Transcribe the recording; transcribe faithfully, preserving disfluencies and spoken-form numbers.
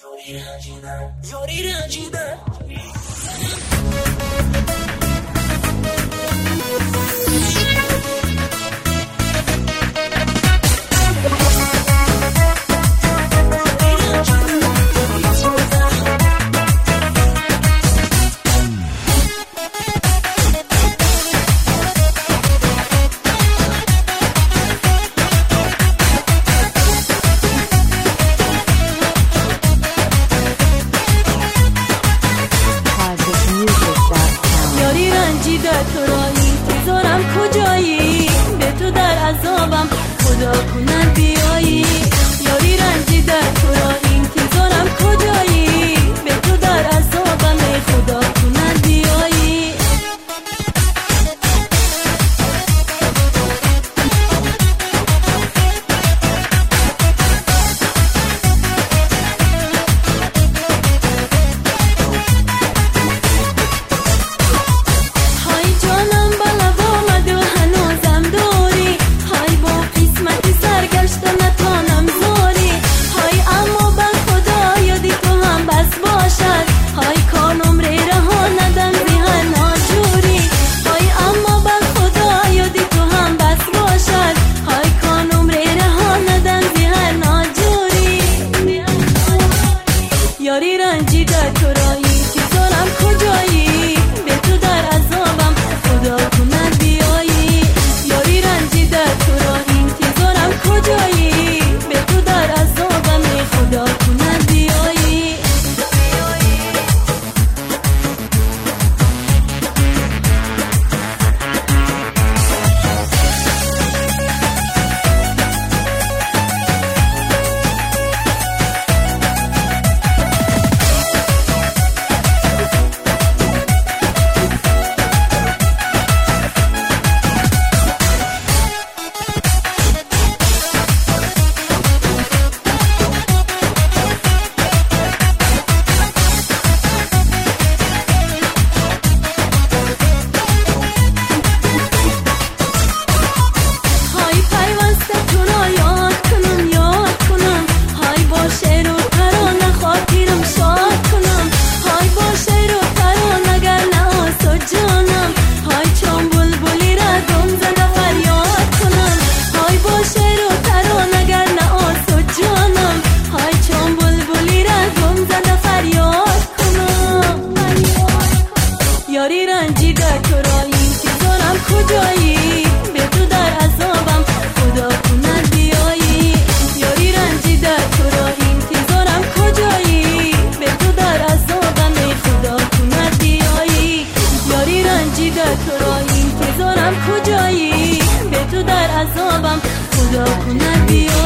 یاری رنجیدن یاری رنجیدن تو را انتظارم کجایی؟ به تو در عذابم خدا کنن بیایی. یاری رنجیده تو را انتظارم کجایی؟ به تو در عذابم خدا کنن بیایی. یاری رنجیده تو را انتظارم کجایی؟ به تو در عذابم خدا کنن بیایی. یاری رنجیده تو را انتظارم کجایی؟ به تو در عذابم خدا کنن بیایی. یاری رنجیده تو را انتظارم کجایی؟ به تو در عذابم خدا کنن بیایی. یاری رنجیده تو را انتظارم کجایی؟ به تو در عذابم خدا کنن بیایی. یاری رنجیده تو را انتظارم کجایی؟ به تو در عذابم خدا کنن بیایی.